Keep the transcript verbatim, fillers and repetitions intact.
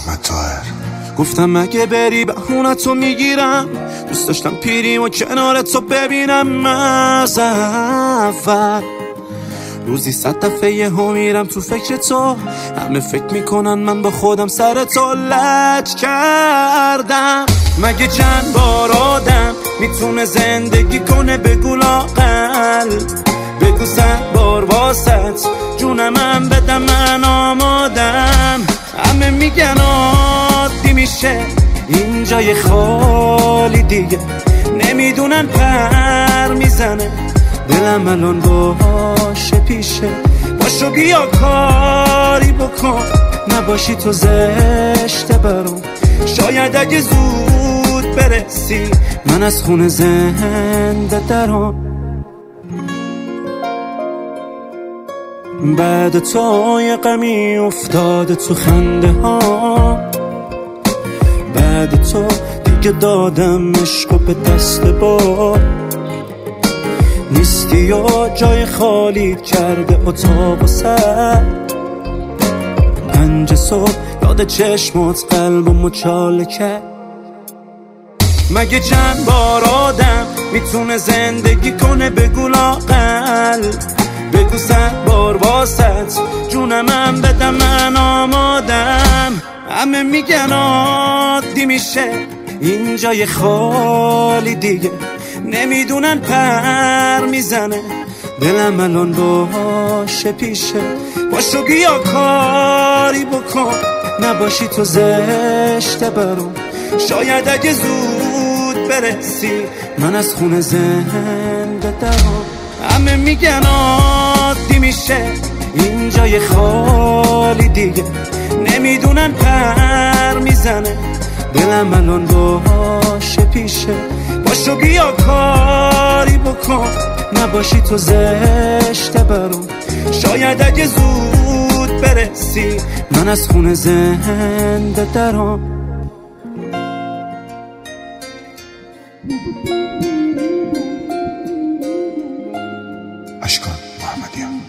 محمد طاهر. گفتم اگه بری بهونتو میگیرم، دوست داشتم پیریم و کنارت تو ببینم از اول. روزی صد دفعه یه ها میرم تو فکر تو، همه فکر میکنن من با خودم سر تو لج کردم. مگه چند بار آدم میتونه زندگی کنه بگو لااقل، بگو صد بار واسط جونم من بدم من آمادم. همه میگن عادی میشه اینجا یه خالی دیگه، نمیدونن پر میزنه دلم الان باشه پیشه. باشو بیا کاری بکن، نباشی تو زشته برام. شاید اگه زود برسی من از خونه زنده درام. بعد تو یه غمی افتاده تو خنده ها، بعد تو دیگه دادم عشقو به دست با نیستی و جای خالی کرده اتاق و سر. پنج صبح یاد چشمات قلبم مچاله کرد. مگه چند بار آدم میتونه زندگی کنه بگو لااقل، بگو صد بار واسط جونم من بدم من آمادم. همه میگن عادی میشه اینجا یه خالی دیگه، نمیدونن پر میزنه دلم الان باشه پیشه. باشو بیا کاری بکن، نباشی تو زشته برام. شاید اگه زود برسی من از خونه زنده درام. همه میگن عادی میشه اینجا یه خالی دیگه، نمیدونن پر میزنه دلم الان باشه پیشه. باشو بیا کاری بکن، نباشی تو زشته برام. شاید اگه زود برسی من از خونه زنده درام. اشکان محمدیان.